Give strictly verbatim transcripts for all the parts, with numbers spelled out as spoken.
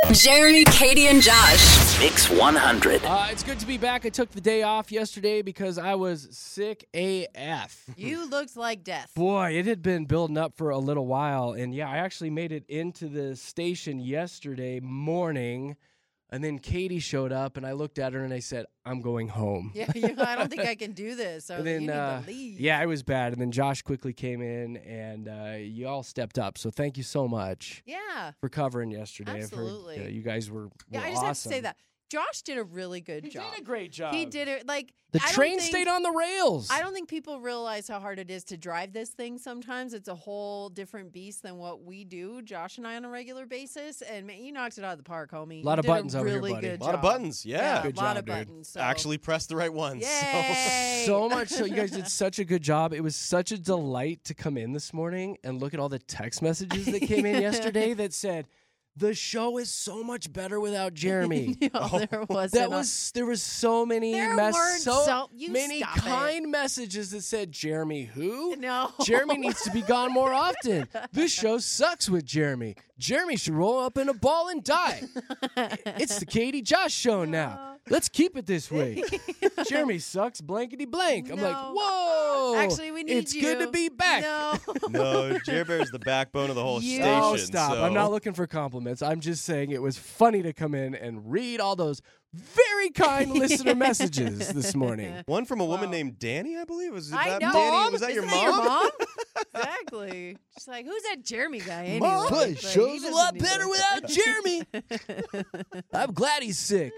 Jeremy, Katie, and Josh. Mix one hundred. Uh, it's good to be back. I took the day off yesterday because I was sick A F. You looked like death. Boy, it had been building up for a little while. And yeah, I actually made it into the station yesterday morning. And then Katie showed up, and I looked at her, and I said, I'm going home. Yeah, you know, I don't think I can do this. So And then, you need uh, to leave. yeah, it was bad. And then Josh quickly came in, and uh, you all stepped up. So thank you so much Yeah. for covering yesterday. Absolutely. I've heard, uh, you guys were, were Yeah, I just awesome. have to say that. Josh did a really good He job. did a great job. He did it. Like, The I don't train think- stayed on the rails. I don't think people realize how hard it is to drive this thing sometimes. It's a whole different beast than what we do, Josh and I, on a regular basis. And man, you knocked it out of the park, homie. A lot You of did buttons a over here, really buddy. good A lot of job. buttons, yeah. Good a lot job, of dude. buttons. So. Actually pressed the right ones. Yay! So much so. You guys did such a good job. It was such a delight to come in this morning and look at all the text messages that came in yesterday that said, the show is so much better without Jeremy. no, there wasn't. That a- was there was so many There mess- weren't so, so- you many stop it. kind messages that said Jeremy who? No. Jeremy needs to be gone more often. This show sucks with Jeremy. Jeremy should roll up in a ball and die. It's the Katie Josh show now. Let's keep it this way. Jeremy sucks blankety blank. I'm like, No. whoa. Actually, we need It's you. good to be back. No. No, Jer Bear's the backbone of the whole You- station. Oh, stop. so- I'm not looking for compliments. I'm just saying it was funny to come in and read all those very kind listener messages this morning. One from a woman Wow. named Danny, I believe. Was I that know. Danny? Was that Isn't your that mom? your mom? Exactly. She's like, who's that Jeremy guy anyway? Boy, Like, show's he a lot doesn't better even- without Jeremy. I'm glad he's sick.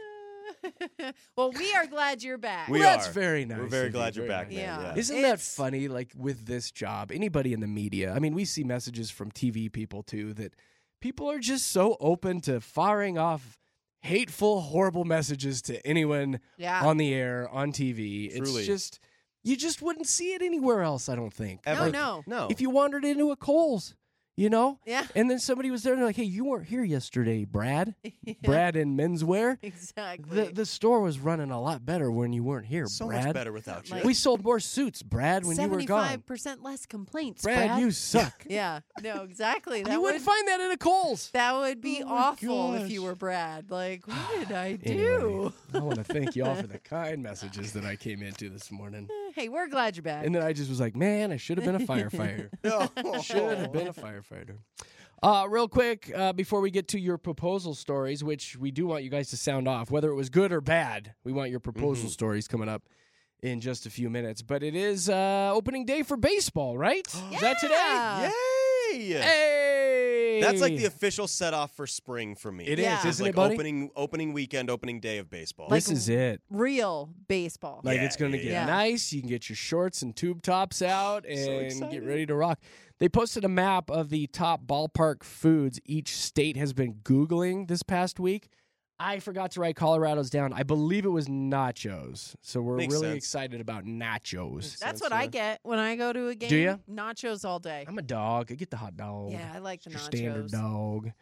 Well, we are glad you're back. We Well, that's are. very nice. We're very of you, glad you're very back, nice. man. Yeah. Yeah. Isn't that It's- funny? Like with this job, anybody in the media, I mean, we see messages from T V people too that people are just so open to firing off hateful, horrible messages to anyone Yeah. on the air, on T V. Truly. It's just, you just wouldn't see it anywhere else, I don't think. Ever. No, no. No. If you wandered into a Kohl's, you know? Yeah. And then somebody was there and they're like, hey, you weren't here yesterday, Brad. Brad in menswear. Exactly. The, the store was running a lot better when you weren't here, so Brad. much better without you. Like- We sold more suits, Brad, when you were gone. seventy-five percent less complaints, Brad, Brad. you suck. Yeah. No, exactly. That you would wouldn't find that in a Kohl's. that would be Oh my awful if you gosh. were Brad. Like, what did I do? Anyway, I want to thank you all for the kind messages that I came into this morning. Hey, we're glad you're back. And then I just was like, man, I should have been a firefighter. No. Should have been a firefighter. Uh, real quick, uh, before we get to your proposal stories, which we do want you guys to sound off, whether it was good or bad, we want your proposal Mm-hmm. stories coming up in just a few minutes. But it is uh, opening day for baseball, right? Is that today? Yeah. Yay! Hey! That's like the official set off for spring for me. It is, Yeah. It's isn't like it, buddy? opening opening weekend, opening day of baseball. This Like- is it. Real baseball. Like Yeah, it's going to yeah, get yeah. nice. You can get your shorts and tube tops out and get excited. ready to rock. They posted a map of the top ballpark foods each state has been Googling this past week. I forgot to write Colorado's down. I believe it was nachos. So we're Makes really sense. excited about nachos. That's sense, what I yeah. get when I go to a game. Do ya? Nachos all day. I'm a dog. I get the hot dog. Yeah, I like the Your nachos. standard dog.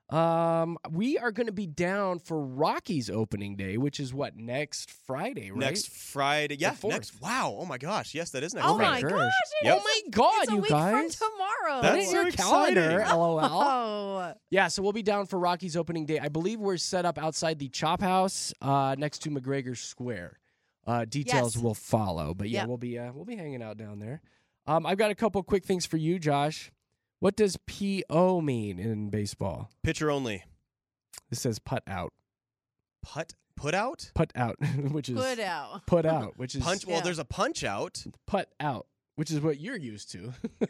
Um, we are going to be down for Rockies opening day, which is what, next Friday, right? Next Friday. Yeah, fourth. next. Wow. Oh my gosh. Yes, that is next Oh Friday. my gosh. gosh! it Yep. is Oh my a- God, it's a you week guys. from tomorrow. Put it That's in so your exciting. calendar, LOL. Oh, Yeah, so we'll be down for Rockies opening day. I believe we're set up outside the Chop House uh, next to McGregor Square. Uh, details Yes. will follow, but yeah, Yep. we'll be uh, we'll be hanging out down there. Um, I've got a couple quick things for you, Josh. What does P O mean in baseball? Pitcher only. This says put out, Put put out? put out, which is put out. put out, which is Punch. Well, Yeah. there's a punch out. put out, which is what you're used to.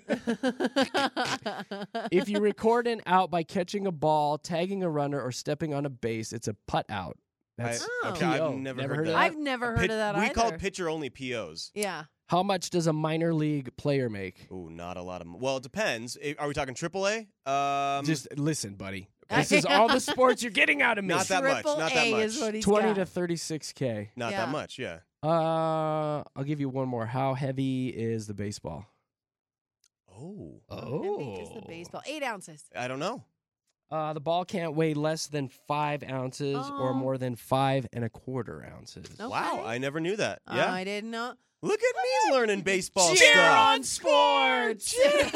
If you record an out by catching a ball, tagging a runner, or stepping on a base, it's a put out. That's I, Oh. okay, P O. I've never, Never heard, heard of that. I've never heard Pit- of that we either. call pitcher only P Os. Yeah. how much does a minor league player make? Ooh, not a lot of. Well, it depends. I- Are we talking triple A? Um, Just listen, buddy. This is all the sports you're getting out of me. Not that much, Triple not that A much. is what he's twenty got. to thirty-six K. not Yeah. that much. Yeah. Uh, I'll give you one more. How heavy is the baseball? Oh, How heavy is the baseball? Eight ounces. I don't know. Uh, the ball can't weigh less than five ounces or Oh. more than five and a quarter ounces. Okay. Wow, I never knew that. Yeah. I didn't know. Look at me learning baseball Cheer stuff. on sports.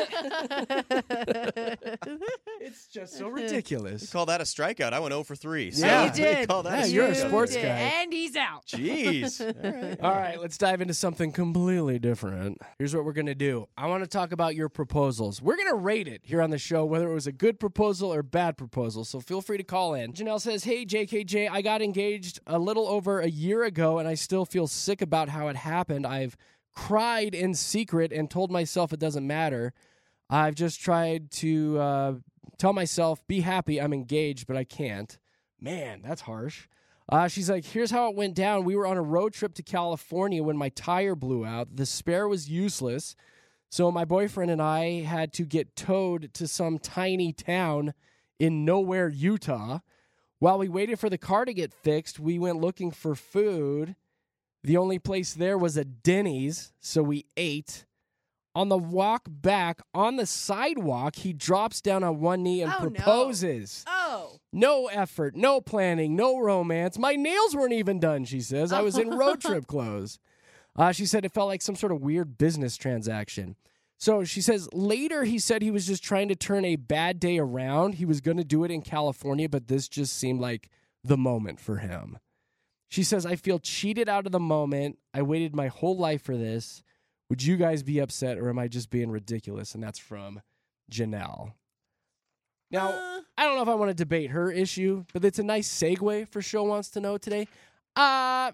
It's just so ridiculous. Call that a strikeout. I went zero for three. So Yeah. You did. Call that Yeah, a you're a strikeout. sports did. guy. And he's out. Jeez. All right. All right, let's dive into something completely different. Here's what we're going to do. I want to talk about your proposals. We're going to rate it here on the show, whether it was a good proposal or bad proposal. So feel free to call in. Janelle says, hey, J K J, I got engaged a little over a year ago, and I still feel sick about how it happened. I've cried in secret and told myself it doesn't matter. I've just tried to uh, tell myself, be happy, I'm engaged, but I can't. Man, that's harsh. Uh, she's like, here's how it went down. We were on a road trip to California when my tire blew out. The spare was useless, so my boyfriend and I had to get towed to some tiny town in nowhere, Utah. While we waited for the car to get fixed, we went looking for food. The only place there was a Denny's, so we ate. On the walk back, on the sidewalk, he drops down on one knee and Oh, no. proposes. Oh. No effort, no planning, no romance. My nails weren't even done, she says. I was in road trip clothes. Uh, she said it felt like some sort of weird business transaction. So she says later he said he was just trying to turn a bad day around. He was going to do it in California, but this just seemed like the moment for him. She says, I feel cheated out of the moment. I waited my whole life for this. Would you guys be upset, or am I just being ridiculous? And that's from Janelle. Now, Uh. I don't know if I want to debate her issue, but it's a nice segue for Show Wants to Know today. Uh,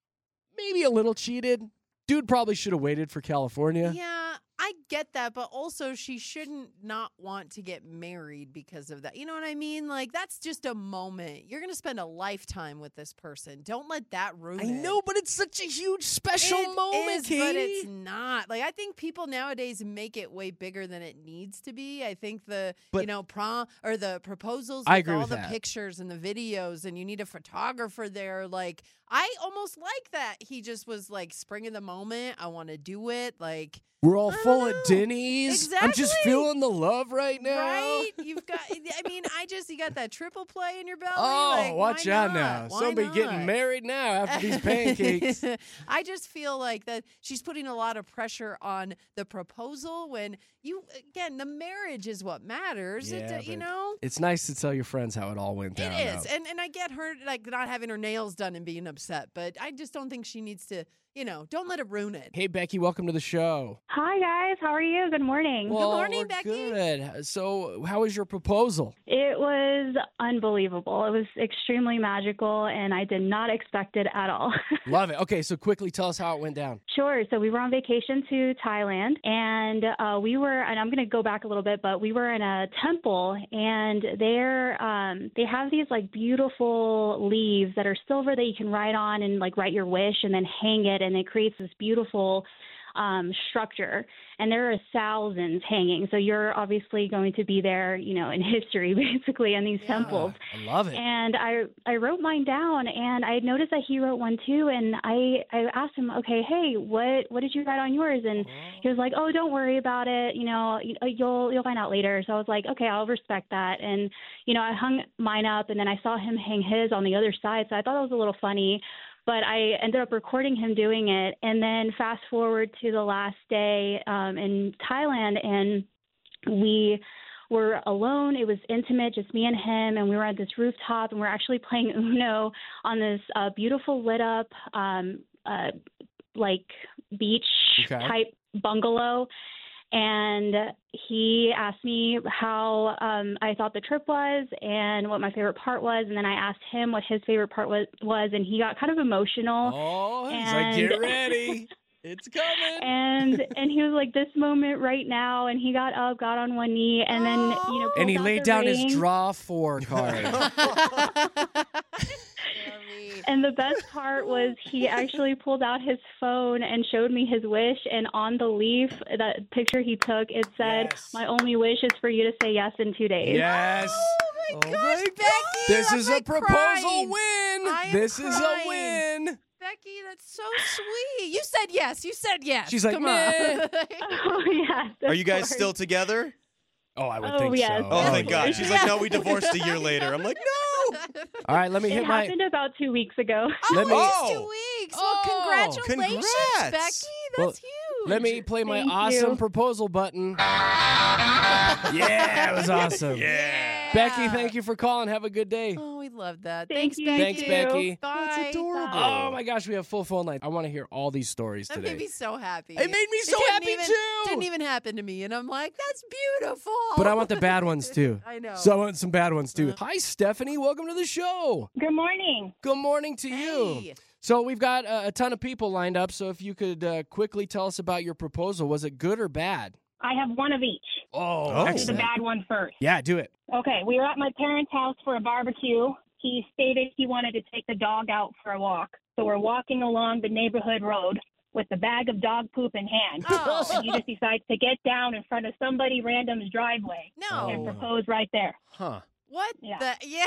maybe a little cheated. Dude probably should have waited for California. Yeah, I get that, but also she shouldn't not want to get married because of that. You know what I mean? Like, that's just a moment. You're going to spend a lifetime with this person. Don't let that ruin I it. know, but it's such a huge special It moment, is, Katie. but it's not. Like, I think people nowadays make it way bigger than it needs to be. I think the But- you know prom or the proposals I with agree all with the that. pictures and the videos, and you need a photographer there. Like, I almost like that. He just was like, spring of the moment. I want to do it. Like. We're all I don't full of know. Denny's. I'm just Exactly. feeling the love right now. Right? You've got, I mean, I just, you got that triple play in your belly. Oh, like, watch why out not? now. Why Somebody not? getting married now after these pancakes. I just feel like that she's putting a lot of pressure on the proposal when you, again, the marriage is what matters. It, Yeah, uh, you but know? It's nice to tell your friends how it all went It down. is. though. And, and I get her, like, not having her nails done and being upset, but I just don't think she needs to, you know, don't let it ruin it. Hey, Becky, welcome to the show. Hi, guys. How are you? Good morning. Well, morning, we're Becky. Good. So, how was your proposal? It was unbelievable. It was extremely magical, and I did not expect it at all. Love it. Okay, so quickly tell us how it went down. Sure. So we were on vacation to Thailand, and uh, we were, and I'm going to go back a little bit, but we were in a temple, and there, um, they have these like beautiful leaves that are silver that you can write on and like write your wish and then hang it, and it creates this beautiful um, structure. And there are thousands hanging. So you're obviously going to be there, you know, in history, basically, in these Yeah. temples. I love it. And I I wrote mine down, and I noticed that he wrote one too. And I I asked him, okay, hey, what what did you write on yours? And he was like, oh, don't worry about it. You know, you- you'll you'll find out later. So I was like, okay, I'll respect that. And you know, I hung mine up, and then I saw him hang his on the other side. So I thought that was a little funny. But I ended up recording him doing it. And then fast forward to the last day um, in Thailand, and we were alone. It was intimate, just me and him, and we were at this rooftop, and we're actually playing Uno on this uh, beautiful lit up, um, uh, like beach Okay. type bungalow. And he asked me how um, I thought the trip was and what my favorite part was. And then I asked him what his favorite part was, was and he got kind of emotional. Oh, he's like, And- get ready. It's coming. And and he was like, this moment right now. And he got up, got on one knee, and then, you know, And he pulled out laid the down ring. his draw four card. And the best part was he actually pulled out his phone and showed me his wish. And on the leaf, that picture he took, it said, Yes. my only wish is for you to say yes in two days. Yes. Oh my Oh gosh, my Becky! This I'm is like a proposal crying. win. I am This is a crying. win. Becky, that's so sweet. You said yes. You said yes. She's like, Come meh. on. Oh, yes. Are of you guys course. still together? Oh, I would Oh, think yes. so. Oh, Oh, thank yeah. God. She's like, no, we divorced a year later. I'm like, no. All right, let me It hit my happened about two weeks ago. Let oh, me- it's Oh. two weeks. Oh, Well, Congratulations, Congrats. Becky. That's Well, huge. Let me play my Thank awesome you. proposal button. Yeah, it was awesome. Yeah. Becky, thank you for calling. Have a good day. Oh, we love that. Thank Thanks, you. Becky. Thanks, Becky. Bye. That's adorable. Oh my gosh, we have full phone line. I want to hear all these stories That today. made me so happy. It made me so didn't happy even, too. Didn't even happen to me, and I'm like, that's beautiful. But I want the bad ones too. I know. So I want some bad ones too. Uh. Hi, Stephanie. Welcome to the show. Good morning. Good morning to you. Hey. So we've got uh, a ton of people lined up. So if you could uh, quickly tell us about your proposal, was it good or bad? I have one of each. Oh, Oh. Do the excellent. bad one first. Yeah, do it. Okay, we were at my parents' house for a barbecue. He stated he wanted to take the dog out for a walk. So we're walking along the neighborhood road with the bag of dog poop in hand. Oh. And he just decides to get down in front of somebody random's driveway and No. propose right there. Huh. What? Yeah. The, yeah.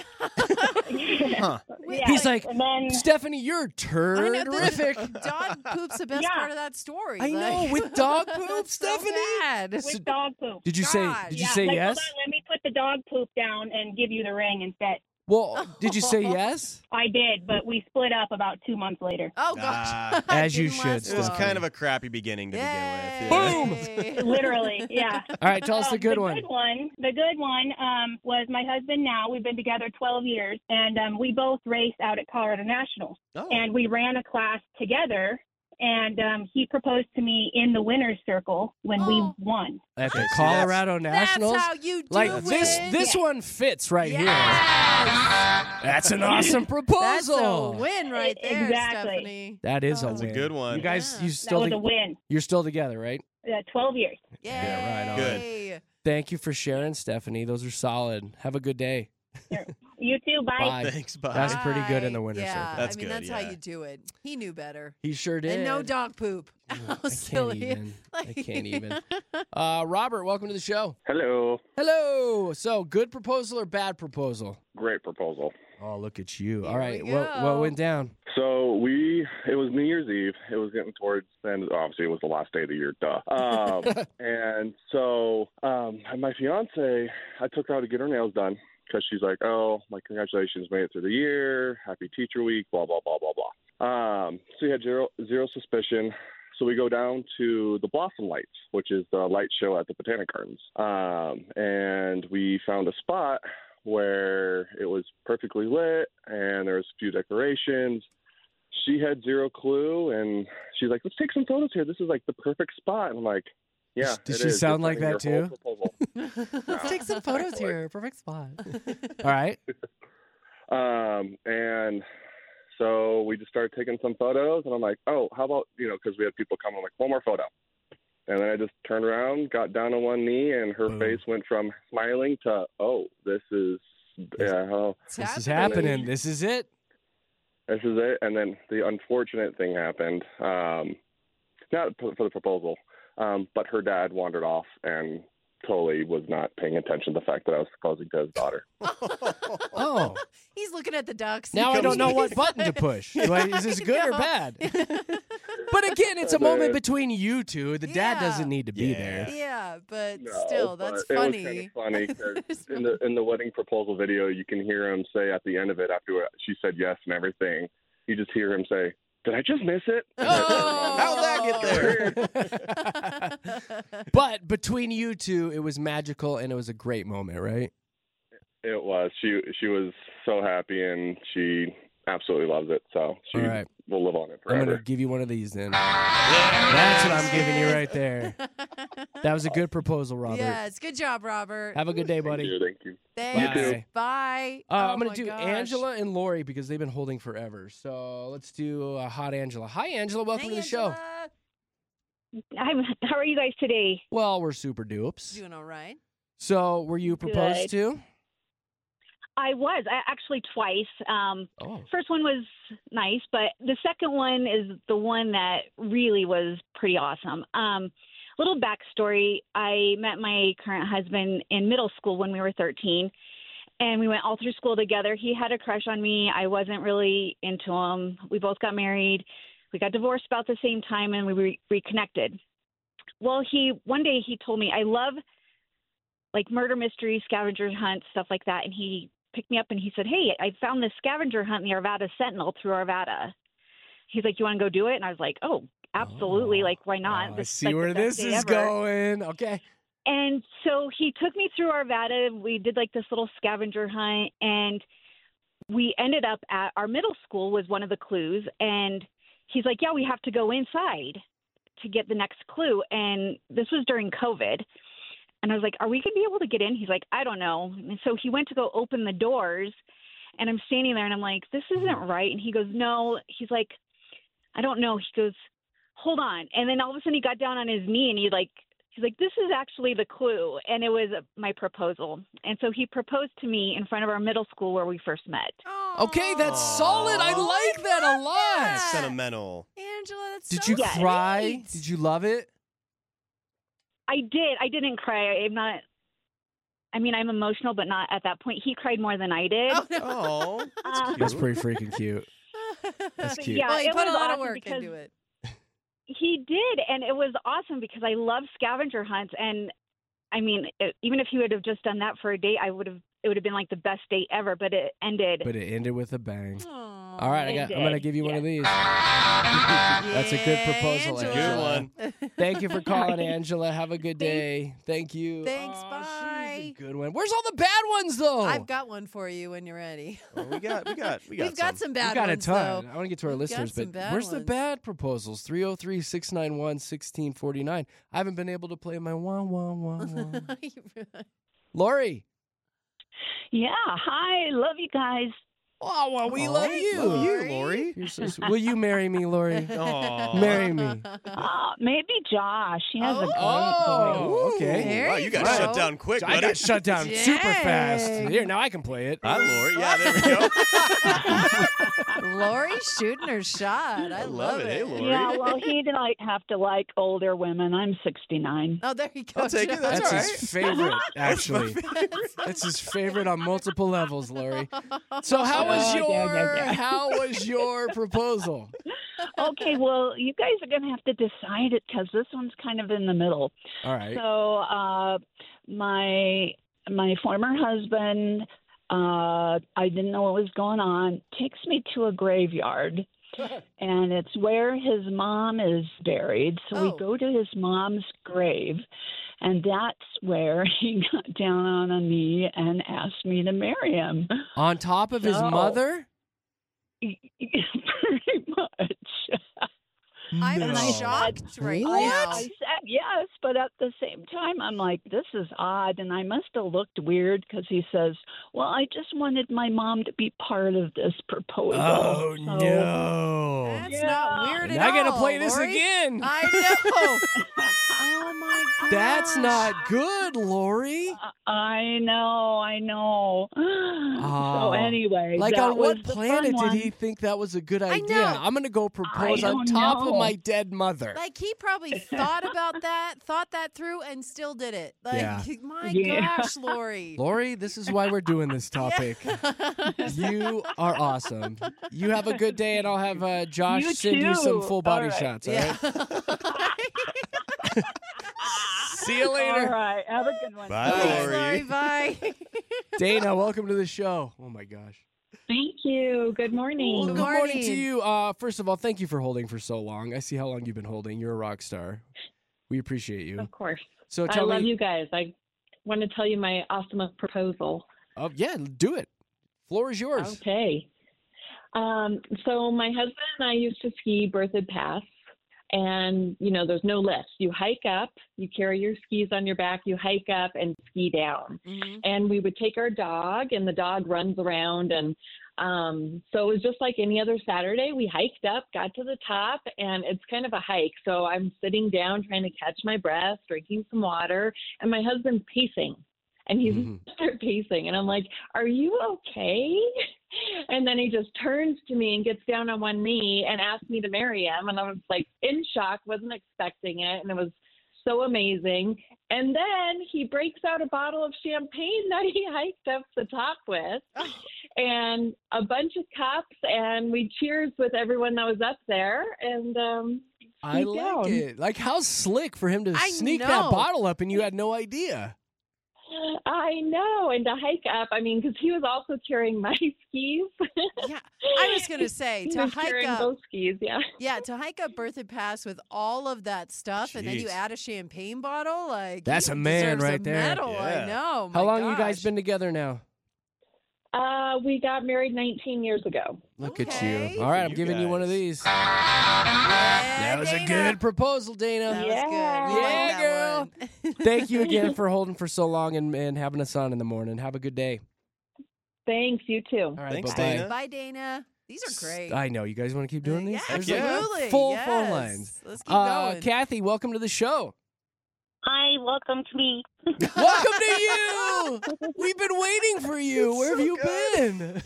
Huh. Yeah. He's like, and then Stephanie, you're I know, this- terrific. Dog poop's the best Yeah. part of that story. I know, Like, with dog poop, that's so Stephanie? bad. with So- dog poop. Did you say? God. Did you Yeah, say like, yes? Hold on, let me put the dog poop down and give you the ring instead. Well, did you say yes? I did, but we split up about two months later. Oh gosh. Ah. As you Didn't should, last It was long. kind of a crappy beginning to Yay. begin with. Boom. Literally, yeah. All right, tell us the Um, good the one. Good one. The good one um, was my husband. Now we've been together twelve years, and um, we both raced out at Colorado Nationals, Oh. and we ran a class together. And um, he proposed to me in the winner's circle when Oh. we won. At the Okay, see, Colorado Nationals. That's how you do like it. this this one fits right here. Yes. That's an awesome That's proposal. a win right there, Exactly. Stephanie. That is a That's win. a good one. You guys, Yeah. you That still was to- a win. you're still together, right? Uh, twelve years. Yeah, right on. Good. Thank you for sharing, Stephanie. Those are solid. Have a good day. You too. Bye. Bye. Thanks, bye. That's pretty good in the Bye. winter yeah. circle. That's I mean, good, that's how yeah. you do it. He knew better. He sure did. And no dog poop. I How can't silly. even. I Like- can't even. Uh, Robert, welcome to the show. Hello. Hello. So, good proposal or bad proposal? Great proposal. Oh, look at you. Here All right. we What, what go. went down? So we, it was New Year's Eve. It was getting towards the end. Obviously, it was the last day of the year. Duh. Um, and so um, my fiance, I took her out to get her nails done because she's like, "Oh, my congratulations, made it through the year. Happy Teacher Week. Blah blah blah blah blah." Um, so we had zero zero suspicion. So we go down to the Blossom Lights, which is the light show at the Botanic Gardens, um, and we found a spot where it was perfectly lit and there was a few decorations. She had zero clue, and she's like, "Let's take some photos here. This is like the perfect spot." And I'm like, "Yeah." Does it she is. sound Just like having that your whole too? proposal. Let's take some photos here. Perfect spot. All right. Um, and so we just started taking some photos, and I'm like, "Oh, how about, you know, because we had people come, I'm like, one more photo." And then I just turned around, got down on one knee, and her Boom. face went from smiling to, "Oh, this is, yeah, oh, It's This is happening. This is it. this is it." And then the unfortunate thing happened, um, not for for the proposal, um, but her dad wandered off and totally was not paying attention to the fact that I was proposing to his daughter. Oh. He's looking at the ducks. Now I don't know what button to push. Do I, is this good or bad? But again, it's a moment between you two. The dad Yeah. doesn't need to be Yeah. there. Yeah, but No, still, but that's it funny. was kind of funny 'cause in the in the wedding proposal video, you can hear him say at the end of it, after she said yes and everything, you just hear him say, "Did I just miss it?" Oh. How'd that get there? But between you two, it was magical and it was a great moment, right? It was. She she was so happy, and she absolutely loves it. So she All right. will live on it I'm forever. going to give you one of these then. That's what I'm giving you right there. That was a good proposal, Robert. Yes, good job, Robert. Have a good day, Thank buddy. you. Thank you. Thanks. You too. Bye. Uh, Oh I'm going my to do gosh. Angela and Lori because they've been holding forever. So let's do uh, Hot Angela. Hi, Angela. Welcome Hey, to the show. Angela. I'm, how are you guys today? Well, we're super dupes. Doing all right. So were you proposed to? I was I, actually twice. Um, Oh. first one was nice, but the second one is the one that really was pretty awesome. Um, little backstory: I met my current husband in middle school when we were thirteen, and we went all through school together. He had a crush on me. I wasn't really into him. We both got married. We got divorced about the same time, and we re- reconnected. Well, he one day he told me, "I love like murder mysteries, scavenger hunts, stuff like that," and he picked me up and he said, "Hey, I found this scavenger hunt in the Arvada Sentinel through Arvada." he's like, you want to go do it? And I was like, oh, absolutely. Oh, like, why not? oh, I This see like, where the best this day is ever. going. Okay. And so he took me through Arvada. We did like this little scavenger hunt, and we ended up at our middle school was one of the clues. And he's like, yeah, we have to go inside to get the next clue. And this was during COVID. And I was like, are we going to be able to get in? He's like, I don't know. And so he went to go open the doors, and I'm standing there and I'm like, this isn't right. And he goes, no. He's like, I don't know. He goes, hold on. And then all of a sudden he got down on his knee and he like, he's like, this is actually the clue. And it was my proposal. And so he proposed to me in front of our middle school where we first met. Okay, that's Aw. solid. I like that a lot. that. Sentimental. Angela, that's Did so you Yeah. cry? sweet. Did you love it? I did. I didn't cry. I'm not, I mean, I'm emotional, but not at that point. He cried more than I did. Oh, no. Oh, that's Uh, cute. That's pretty freaking cute. That's But cute. yeah, well, you it put a was lot of awesome work because into it. he did. And it was awesome because I love scavenger hunts. And I mean, it, even if he would have just done that for a date, I would have, it would have been like the best date ever, but it ended. But it ended with a bang. Aw. All right, I it got, I'm going to did, give you one of these. Yeah, That's a good proposal, Angela. Good Angela. one. Thank you for calling, Angela. Have a good day. Thank you. Thanks, Aw, bye. She's a good one. Where's all the bad ones, though? I've got one for you when you're ready. Oh, we got, we got, we got. We've got some. some bad We've got ones, a ton. though. I want to get to our We've got listeners, some but bad where's the ones. bad proposals? three oh three, six nine one, one six four nine. I haven't been able to play my wah, wah, wah, wah. Lori. Yeah, hi, love you guys. Oh, well, we Aw, love you. Love you, Lori. You're so sweet. Will you marry me, Lori? Aw. Marry me. Uh, maybe Josh. He has a great voice. Oh, okay. There Wow, you you got go. shut down quick, I buddy. got shut down super fast. Dang. Here, now I can play it. Hi, Lori. Yeah, there we go. Lori shooting her shot. I, I love it. Hey, Lori. Yeah, well, he'd like have to like older women. I'm sixty-nine. Oh, there you go. I'll take it. That's That's all his right. favorite, actually. That's his favorite on multiple levels, Lori. So how was Oh, your yeah, yeah, yeah. how was your proposal? Okay, well, you guys are going to have to decide it because this one's kind of in the middle. All right. So, uh, my my former husband, uh, I didn't know what was going on, takes me to a graveyard. And it's where his mom is buried. So Oh. we go to his mom's grave, and that's where he got down on a knee and asked me to marry him. On top of his No. mother? Pretty much. I'm No. shocked right I, now. I said yes, but at the same time, I'm like, this is odd. And I must have looked weird because he says, well, I just wanted my mom to be part of this proposal. Oh, So- no. That's Yeah. not weird at Now I all. gotta play this Lori. again. I know. Oh my god. That's not good, Lori. I know, I know. Oh. So anyway, Like, that on what was the planet fun did he one. think that was a good I idea? know. I'm going to go propose I on don't top of know. my dead mother. Like he probably thought about that, thought that through, and still did it. Like Yeah. my Yeah. gosh, Lori. Lori, this is why we're doing this topic. You are awesome. You have a good day, and I'll have uh, Josh You send you some too. full body All right. shots. All Yeah. right? See you later. All right, have a good one. Bye, Thanks, Lori. Lori. Bye. Dana, welcome to the show. Oh, my gosh. Thank you. Good morning. Well, Good good morning to morning. you. Uh, first of all, thank you for holding for so long. I see how long you've been holding. You're a rock star. We appreciate you. Of course. So I tell love me. you guys. I want to tell you my awesome proposal. Oh, yeah, do it. Floor is yours. Okay. Um, so my husband and I used to ski Berthoud Pass, and you know, there's no lifts. You hike up, you carry your skis on your back, you hike up and ski down. Mhm. And we would take our dog, and the dog runs around, and um, so it was just like any other Saturday. We hiked up, got to the top, and it's kind of a hike. So I'm sitting down trying to catch my breath, drinking some water, and my husband's pacing. And he's Mhm. start pacing, and I'm like, "Are you okay?" And then he just turns to me and gets down on one knee and asks me to marry him. And I was like in shock, wasn't expecting it, and it was so amazing. And then he breaks out a bottle of champagne that he hiked up the top with, and a bunch of cups, and we cheers with everyone that was up there. And um, I ski like down. it. Like, how slick for him to I sneak know. that bottle up and you had no idea. I know, and to hike up, I mean, because he was also carrying my skis. Yeah, I was gonna say He to was hike carrying up those skis, yeah. Yeah, to hike up Berthoud Pass with all of that stuff, and then you Jeez. add a champagne bottle, like That's he a man deserves right a there. Medal, I Yeah. know. How my long you guys gosh. been together now? Uh, we got married nineteen years ago. Look at Okay. you. All right, I'm You giving you one of guys. these. Yeah, That was a Dana. good proposal, That Dana. was Yeah. good. We like Yeah, that girl. one. Thank you again for holding for so long and, and having us on in the morning. Have a good day. Thanks, you too. All right, Thanks, bye-bye. Dana. Bye, Dana. These are great. I know. You guys want to keep doing Uh, these? yeah, There's like absolutely. full yes. phone lines. Let's keep Uh, going. Kathy, welcome to the show. Hi, welcome to me. Welcome to you. We've been waiting for you. Where have you been?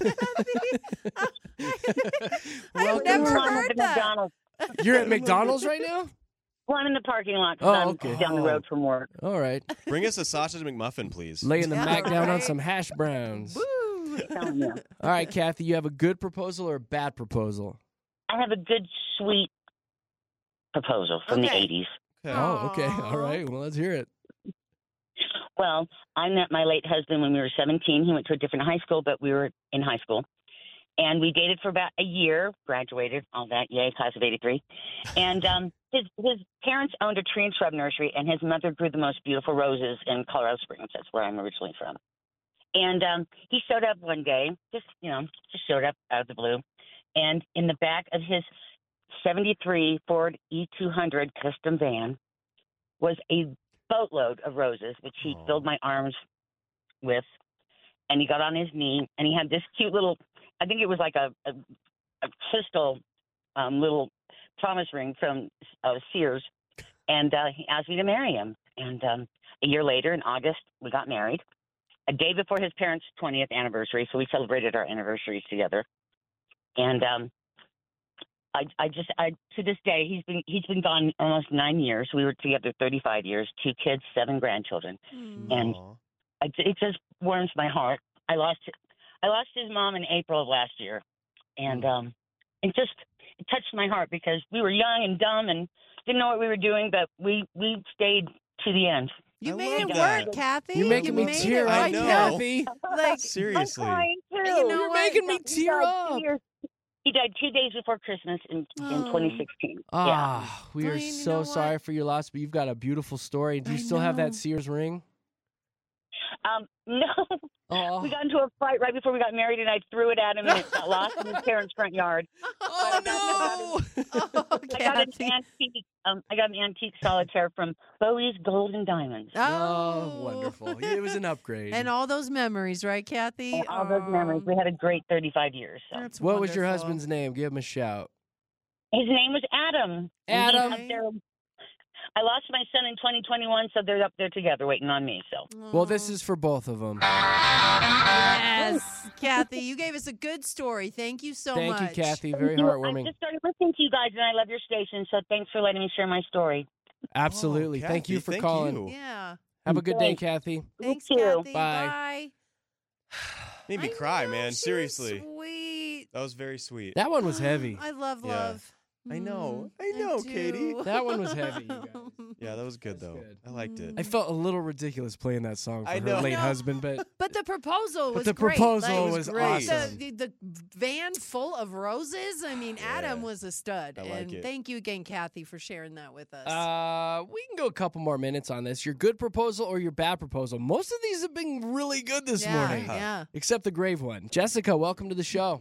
I've Welcome never to- I'm heard at that. McDonald's. You're at McDonald's right now? Well, I'm in the parking lot 'cause Oh, I'm okay. down the road from work. All right. Bring us a sausage McMuffin, please. Laying the Yeah, mac down on right. some hash browns. Woo. Telling you. All right, Kathy, you have a good proposal or a bad proposal? I have a good, sweet proposal from the Okay. eighties. Okay. Oh, okay. Aw. All right. Well, let's hear it. Well, I met my late husband when we were seventeen. He went to a different high school, but we were in high school. And we dated for about a year, graduated, all that, yay, class of eighty-three. And um, his his parents owned a tree and shrub nursery, and his mother grew the most beautiful roses in Colorado Springs. That's where I'm originally from. And um, he showed up one day, just, you know, just showed up out of the blue. And in the back of his seventy-three Ford E two hundred custom van was a boatload of roses, which he Aw. filled my arms with. And he got on his knee, and he had this cute little, I think it was like a, a, a crystal um, little promise ring from uh, Sears. And uh, he asked me to marry him. And um, a year later, in August, we got married. A day before his parents' twentieth anniversary, so we celebrated our anniversaries together. And um, I, I just, I to this day, he's been he's been gone almost nine years. We were together thirty-five years, two kids, seven grandchildren, Mm. and Aw. I, it just warms my heart. I lost, I lost his mom in April of last year, and um, it just it touched my heart because we were young and dumb and didn't know what we were doing, but we we stayed to the end. You I made love it that. work, Kathy. You're making you me made tear it up, I right know. now. Kathy. Like, Seriously. I'm crying too. You know You're what? making me He tear died up. two years- He died two days before Christmas in, in Oh. twenty sixteen. Yeah. Ah, we are Well, you so know what? sorry for your loss, but you've got a beautiful story. Do you I still have know. that Sears ring? Um, no, Oh, we got into a fight right before we got married, and I threw it at him, and it got lost in his parents' front yard. oh no! Oh, I got an Kathy. antique. Um, I got an antique solitaire from Bowie's Gold and Diamonds. Oh, wonderful. It was an upgrade. And all those memories, right, Kathy? And all those memories. We had a great thirty-five years. So. That's What was your wonderful. husband's name? Give him a shout. His name was Adam. And he's Adam. up there- I lost my son in twenty twenty-one, so they're up there together waiting on me. So Well, this Oh. is for both of them. Yes, Kathy, you gave us a good story. Thank you so Thank much. you, Kathy. Very Thank you. I heartwarming. just started listening to you guys, and I love your station. So thanks for letting me share my story. Absolutely. Oh, Thank you Kathy, for thank calling. you. Yeah. Have a good day, Thanks. Kathy. Thanks, too. Kathy. Bye. Bye. Made me I cry, know, man. she was Seriously. Sweet. That was very sweet. That one was heavy. I love Yeah. love. I know. Mm, I know, Katie. do. That one was heavy, you guys. Yeah, that was good, That's though. good. I liked it. I felt a little ridiculous playing that song for I her know. late No. husband, but But the proposal But was the great. proposal Like, was great. awesome. The, the, the van full of roses. I mean, Adam Yeah. was a stud. I like and it. thank you again, Kathy, for sharing that with us. uh, we can go a couple more minutes on this. Your good proposal or your bad proposal? Most of these have been really good this yeah, morning, yeah. except the grave one. Jessica, welcome to the show.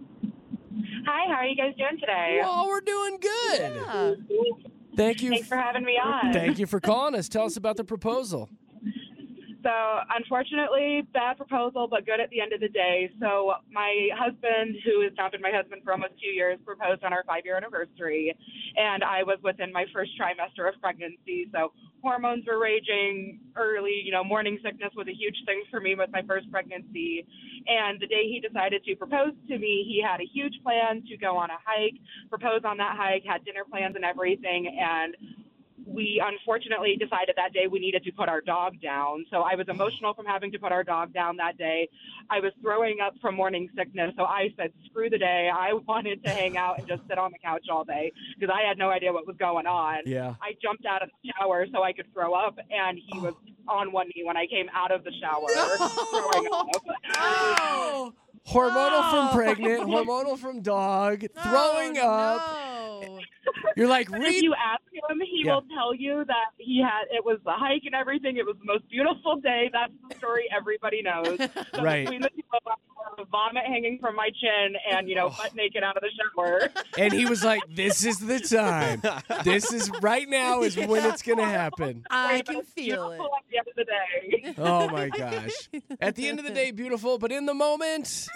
Hi, how are you guys doing today? Well, we're doing good. Yeah. Thank you. Thanks for having me on. Thank you for calling us. Tell us about the proposal. So, unfortunately, bad proposal, but good at the end of the day. So, my husband, who has now been my husband for almost two years, proposed on our five-year anniversary, and I was within my first trimester of pregnancy. So, hormones were raging early. You know, morning sickness was a huge thing for me with my first pregnancy. And the day he decided to propose to me, he had a huge plan to go on a hike, propose on that hike, had dinner plans and everything, and we unfortunately decided that day we needed to put our dog down. So I was emotional from having to put our dog down that day. I was throwing up from morning sickness. So I said, screw the day. I wanted to hang out and just sit on the couch all day because I had no idea what was going on. Yeah. I jumped out of the shower so I could throw up, and he was on one knee when I came out of the shower. throwing up. Oh, Hormonal Oh. from pregnant, hormonal from dog, throwing up. no. You're like, But if read. you ask him, he Yeah. will tell you that he had it was the hike and everything. It was the most beautiful day. That's the story everybody knows. So Right. between the two of us, there was vomit hanging from my chin, and you know, butt naked out of the shower. And he was like, this is the time. This is right now is when it's going to happen. I But can it's feel beautiful it. at the end of the day. Oh my gosh. At the end of the day, beautiful, but in the moment,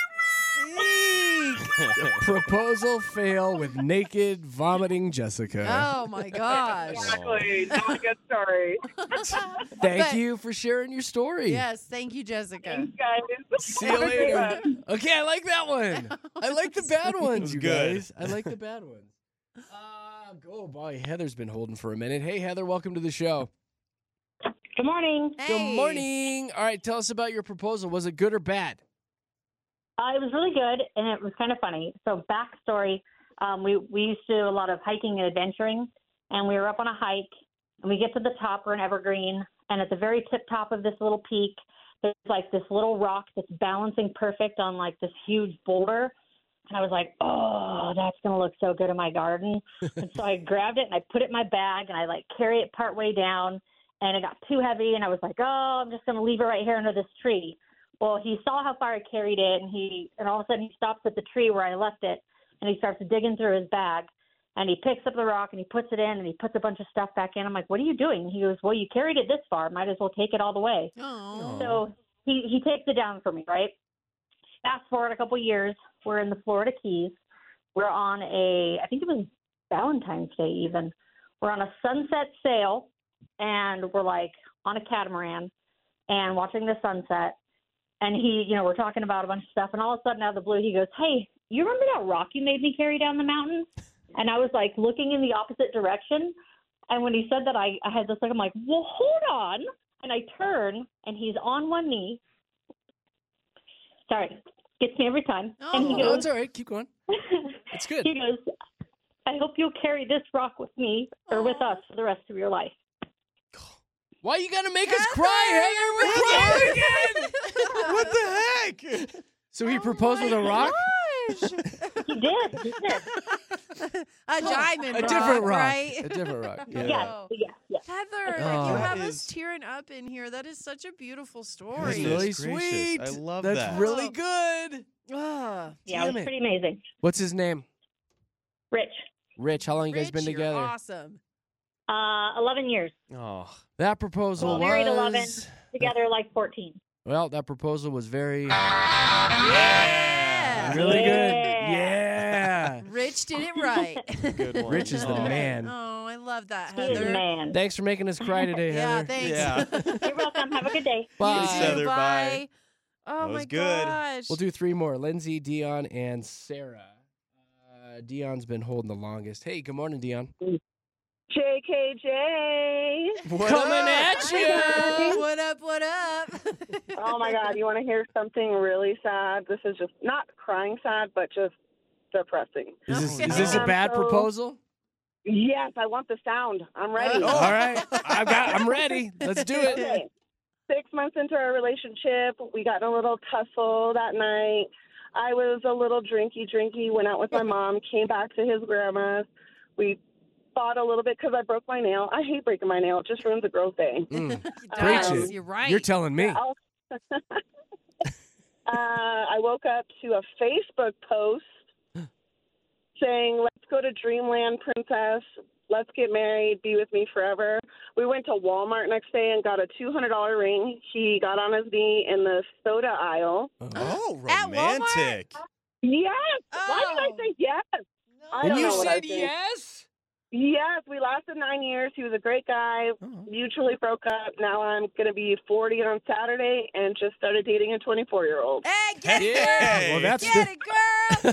proposal fail with naked, vomiting Jessica. Oh my gosh. Exactly. Not a good story. Thank but- you for sharing your story. Yes, thank you, Jessica. Thanks, guys. See you later. Okay, I like that one. I like the bad ones, was you good. guys. I like the bad ones. Uh, oh boy, Heather's been holding for a minute. Hey, Heather, welcome to the show. Good morning. Hey. Good morning. All right, tell us about your proposal. Was it good or bad? Uh, it was really good, and it was kind of funny. So, backstory: um, we we used to do a lot of hiking and adventuring, and we were up on a hike, and we get to the top. We're in Evergreen, and at the very tip top of this little peak, there's like this little rock that's balancing perfect on like this huge boulder. And I was like, oh, that's gonna look so good in my garden. And so I grabbed it and I put it in my bag, and I like carry it part way down, and it got too heavy, and I was like, oh, I'm just gonna leave it right here under this tree. Well, he saw how far I carried it, and he and all of a sudden he stops at the tree where I left it, and he starts digging through his bag, and he picks up the rock and he puts it in, and he puts a bunch of stuff back in. I'm like, what are you doing? He goes, well, you carried it this far, might as well take it all the way. Oh. So he he takes it down for me, right? Fast forward a couple years, we're in the Florida Keys. We're on a, I think it was Valentine's Day even. We're on a sunset sail, and we're like on a catamaran and watching the sunset. And he, you know, we're talking about a bunch of stuff, and all of a sudden, out of the blue, he goes, hey, you remember that rock you made me carry down the mountain? And I was, like, looking in the opposite direction. And when he said that, I, I had this look. I'm like, well, hold on. And I turn, and he's on one knee. Sorry. Gets me every time. Oh. And he No, goes, it's all right. Keep going. It's good. he goes, I hope you'll carry this rock with me or with us for the rest of your life. Why you gotta make us cry, Heather? We're crying again. What the heck? So he proposed with a rock? He did. He did. A diamond A rock, different rock. right? A different rock. Yeah. Yes, Oh. yes, yes. Heather, Oh. you That have us is- tearing up in here. That is such a beautiful That's story. Goodness really gracious. sweet. I love That's that. really Oh. good. Ah, Yeah, it Damn was it. pretty amazing. What's his name? Rich, Rich. How long you guys Rich, been you're together? Awesome. uh, eleven years. Oh, That proposal was Married eleven, together like fourteen. Well, that proposal was very Yeah. really good. Yeah. Yeah. Rich did it right. good one. Rich is the Oh. man. Oh, I love that, He is a Heather. man. Thanks for making us cry today, Yeah, Heather. thanks. Yeah. You're welcome. Have a good day. Bye. You too, Heather, bye. bye. Oh That my was good. gosh. We'll do three more. Lindsay, Dion, and Sarah. Uh, Dion's been holding the longest. Hey, good morning, Dion. J K J. What Coming up? at you. What up? What up? Oh my God, you want to hear something really sad? This is just not crying sad, but just depressing. Is this, is this a Um, bad so- proposal? Yes, I want the sound. I'm ready. All right. I've got, I'm ready. Let's do it. Okay. Six months into our relationship, we got in a little tussle that night. I was a little drinky, drinky, went out with my mom, came back to his grandma's. We fought a little bit because I broke my nail. I hate breaking my nail. It just ruins a girl's day. Mm. Does. Preach it. You're right. You're telling me. I'll- uh, I woke up to a Facebook post saying, let's go to Dreamland, Princess. Let's get married. Be with me forever. We went to Walmart next day and got a two hundred dollars ring. He got on his knee in the soda aisle. Oh, At romantic. Yes. Oh. Why did I say yes? I And don't you know what I said think. yes? Yes, we lasted nine years. He was a great guy. Oh. Mutually broke up. Now I'm going to be forty on Saturday and just started dating a twenty-four-year-old. Hey, get it, Yeah. girl. Well, that's Get the, it, girl.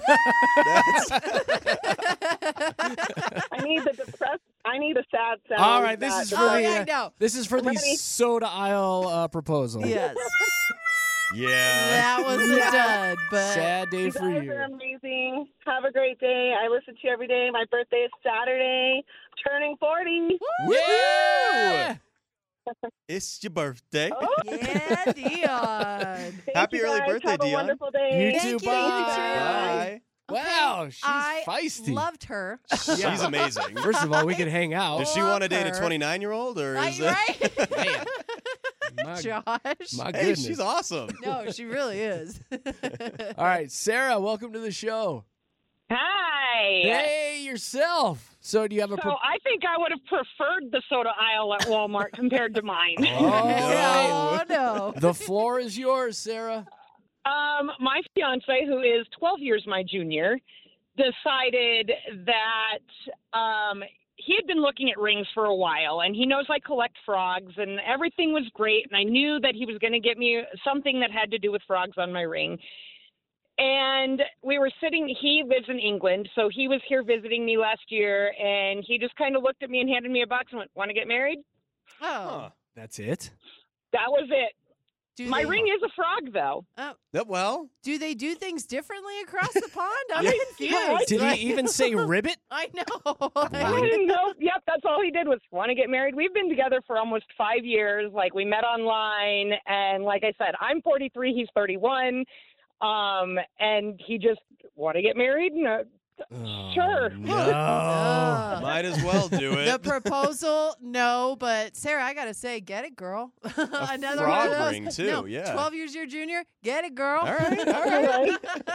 I need the depressed. I need a sad sound. all right. This that- is for Oh, the yeah, I uh, know. this is for the Ready? soda aisle uh, proposal. Yes. Yeah. That was a dud, but Sad day You for guys you. are amazing. Have a great day. I listen to you every day. My birthday is Saturday. Turning forty. Yeah. It's your birthday. Oh. Yeah, Dion. Happy you early guys. birthday, Have a Dion. wonderful day. You Thank too, you. bye. Bye. Wow, she's I feisty. loved her. She's amazing. First of all, we could hang out. Does she want to Love date a her. twenty-nine-year-old or I- is it? right? My, Josh. my Hey, goodness. she's awesome. No, she really is. All right, Sarah, welcome to the show. Hi. Hey, yourself. So do you have a... So Pro- I think I would have preferred the soda aisle at Walmart compared to mine. Oh, Oh, no. the floor is yours, Sarah. Um, my fiance, who is twelve years my junior, decided that um, he had been looking at rings for a while, and he knows I collect frogs, and everything was great, and I knew that he was going to get me something that had to do with frogs on my ring. And we were sitting, he lives in England, so he was here visiting me last year, and he just kind of looked at me and handed me a box and went, want to get married? Oh. That's it? That was it. Do My they- ring is a frog, though. Oh. Yep, well, Do they do things differently across the pond? I'm Yeah. confused. Did Like- he even say ribbit? I know. No, yep, that's all he did was want to get married. We've been together for almost five years. Like, we met online, and like I said, I'm forty-three, he's thirty-one, um, and he just want to get married. And, uh, Oh, sure. No. Oh. might as well do The it. proposal, no, but Sarah, I gotta say, get it, girl. Another one frog of those. ring, too, No, yeah. twelve years your junior, get it, girl. All right, all right.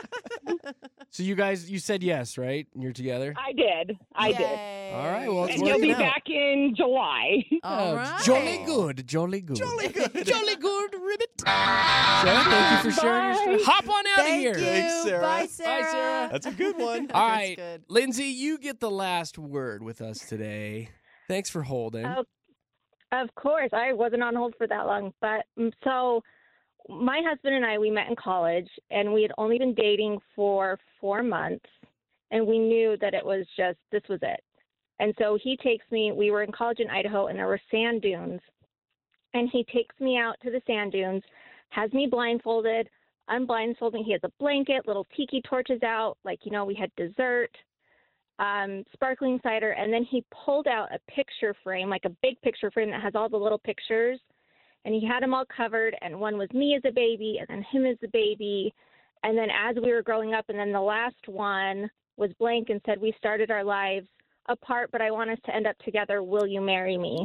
So you guys, you said yes, right? You're together? I did. I did. Yay. All right, well, it's And he'll working be out. back in July. All Oh, right. Jolly good, jolly good. Jolly good. Jolly good, ribbit. Sarah, thank you for sharing your story. Bye. Hop on out Thank of you. here. Thanks, Sarah. Bye, Sarah. Bye, Sarah. That's a good one. All That's right, good. Lindsay, you get the last word with us today. Thanks for holding. Oh, of course. I wasn't on hold for that long. But mm, so my husband and I, we met in college, and we had only been dating for four months. And we knew that it was just, this was it. And so he takes me, we were in college in Idaho, and there were sand dunes. And he takes me out to the sand dunes, has me blindfolded, unblindfolded me. He has a blanket, little tiki torches out, like, you know, we had dessert, um, sparkling cider. And then he pulled out a picture frame, like a big picture frame that has all the little pictures. And he had them all covered. And one was me as a baby, and then him as a baby. And then as we were growing up, and then the last one was blank and said, we started our lives apart, but I want us to end up together. Will you marry me?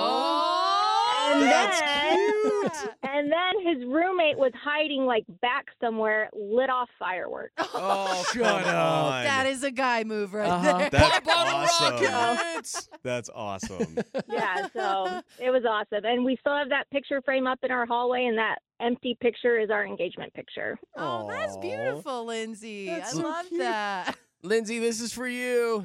Oh, And that's then, cute. and then his roommate was hiding like back somewhere, lit off fireworks. Oh, Shut come up. on. That is a guy move right Uh-huh. there. That's Pop on awesome. rockets. That's awesome. Yeah, so it was awesome. And we still have that picture frame up in our hallway, and that empty picture is our engagement picture. Oh, that's Aw. beautiful, Lindsay. That's I so love cute. that. Lindsay, this is for you.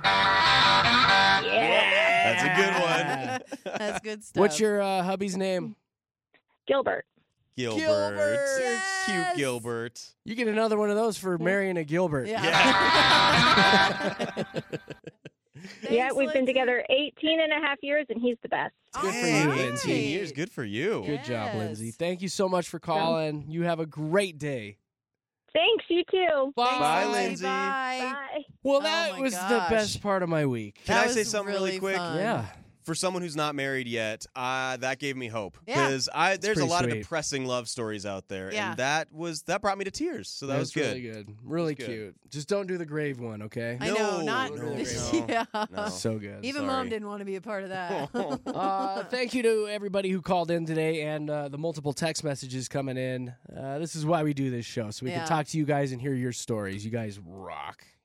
Yeah. That's a good one. That's good stuff. What's your uh, hubby's name? Gilbert. Gilbert. Gilbert. Yes. Cute Gilbert. You get another one of those for marrying a Gilbert. Yeah. Yeah. yeah, Thanks, we've been Lindsay. together eighteen and a half years, and he's the best. Good for Dang, you, eighteen Lindsay. years. Good for you. Good job, Yes. Lindsay. Thank you so much for calling. You have a great day. Thanks, you too. Bye. Bye, Lindsay. Bye. Bye. Well, Oh that my was the gosh. best part of my week. Can That I say was something really, really quick? fun. Yeah. For someone who's not married yet, uh, that gave me hope Yeah. because I there's a pretty lot of sweet. depressing love stories out there, Yeah. and that was that brought me to tears. So that That's was good. really good. Really That's good. cute. Just don't do the grave one, okay? I know, No, not. no, yeah. no. So good. Even Sorry. mom didn't want to be a part of that. Uh, thank you to everybody who called in today and uh, the multiple text messages coming in. Uh, this is why we do this show, so we Yeah. can talk to you guys and hear your stories. You guys rock.